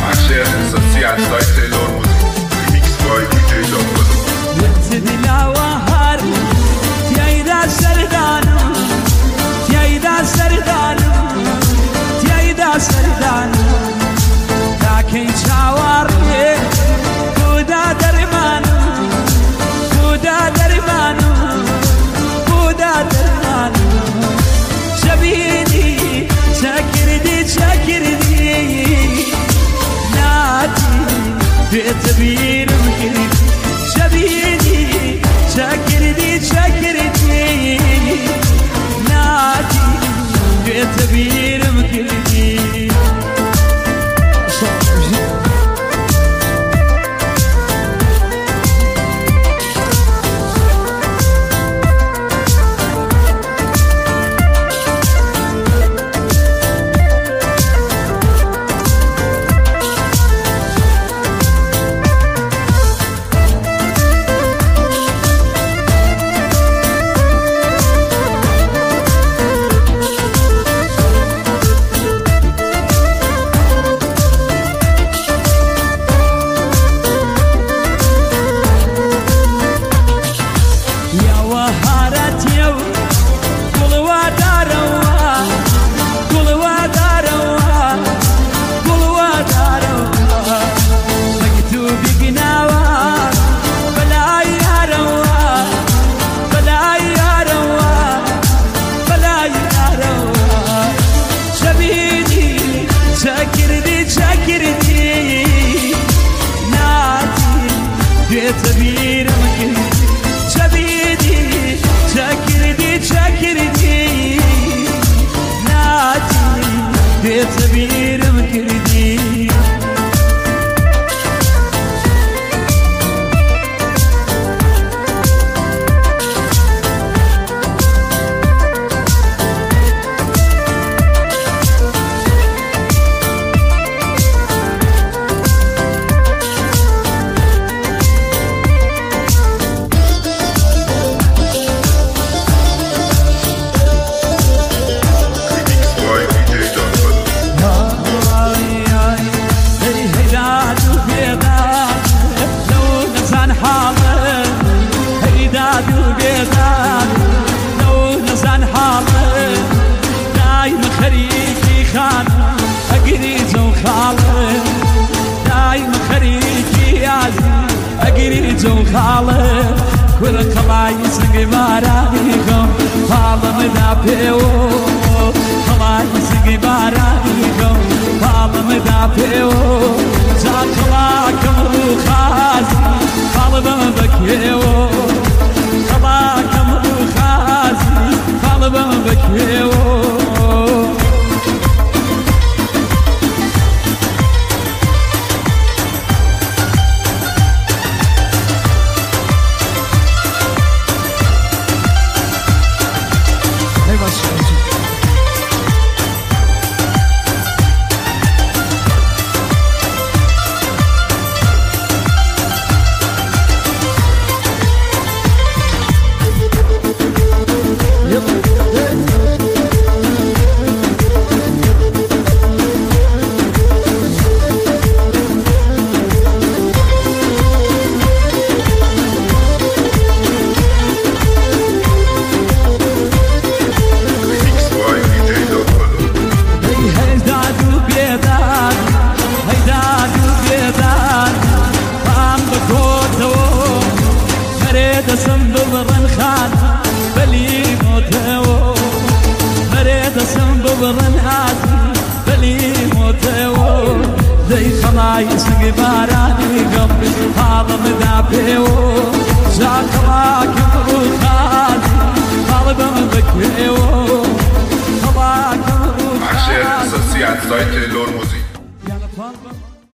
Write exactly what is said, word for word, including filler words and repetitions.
Axel Social Site Taylor Remix by D J Double وتدلع وهار تيايدا سردانو تيايدا سردانو تيايدا سردانو لكن شاورني بودا درمانو بودا درمانو بودا درمانو شبيني شاكردي شاكردي نادي بيتبير مكردي شبيني شاكردي شاكردي نادي بيتبير مكردي بيتبير مكردي شبيدي شاكردي شاكردي نادي بيتبير مكردي خالد كل خلايص قبارانيكم فاضم دابيو خلايص قبارانيكم فاضم دابيو زاد خلاكم وخازي فاضم بكيو خلاكم وخازي فاضم بكيو خلايص قبارانيكم فاضم دابيو زاد خلاكم وخازي